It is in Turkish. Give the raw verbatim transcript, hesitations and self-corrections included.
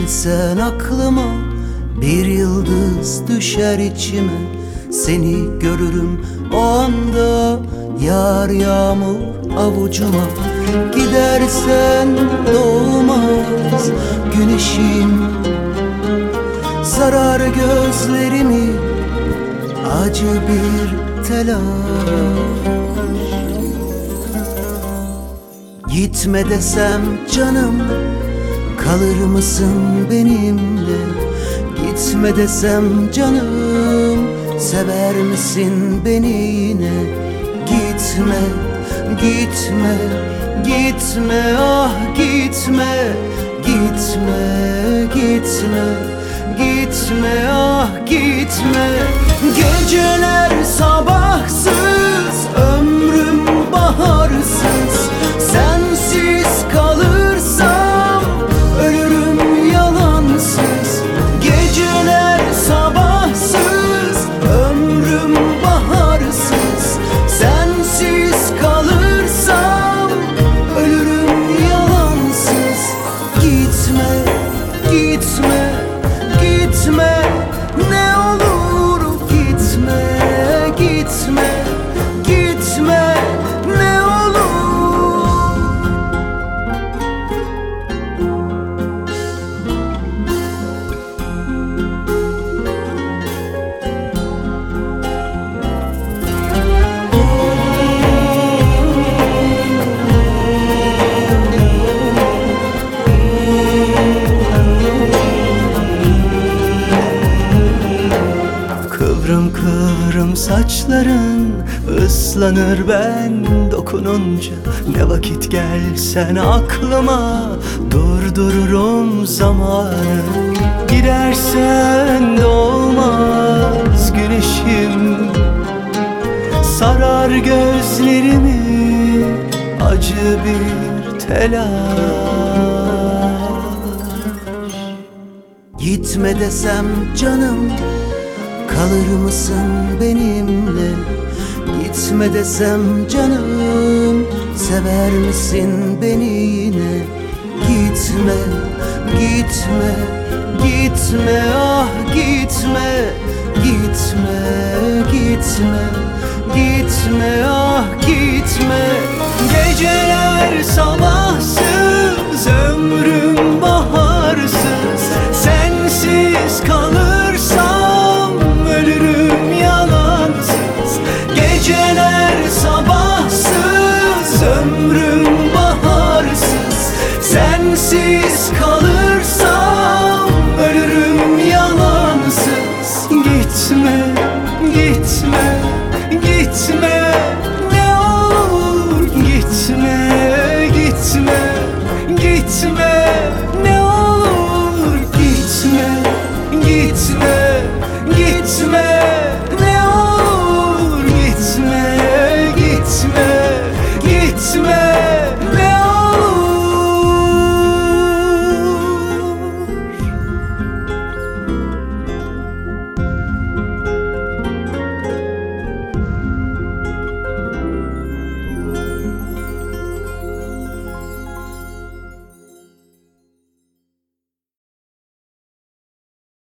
gelsen aklıma, bir yıldız düşer içime. Seni görürüm o anda, yağar yağmur avucuma. Gidersen doğmaz güneşim, sarar gözlerimi acı bir telaş. Gitme desem canım, kalır mısın benimle? Gitme desem canım, sever misin beni yine? Gitme, gitme, gitme, ah gitme. Gitme, gitme, gitme, ah gitme. Geceler sabahsız, ömrüm baharsız. Sensiz kalırsam ölürüm yalansız. Geceler sabahsız, ömrüm baharsız. Sensiz kalırsam ölürüm yalansız. Gitme, gitme, gitme, ne olur gitme, gitme, gitme, ne olur. Kıvrım kıvrım saçların ıslanır ben dokununca. Ne vakit gelsen aklıma, durdururum zamanı. Gidersen doğmaz güneşim, sarar gözlerimi acı bir telaş. Gitme desem canım, kalır mısın benimle? Gitme desem canım, sever misin beni yine? Gitme, gitme, gitme, ah gitme. Gitme, gitme, gitme, ah gitme. Geceler sabahsız, ömrüm baharsız. Sensiz kalırsam ölürüm yalansız. Geceler sabahsız, ömrüm baharsız. Sensiz kalırsam ölürüm yalansız. Gitme, gitme, gitme, ne olur gitme, gitme, gitme, ne olur gitme, gitme, gitme.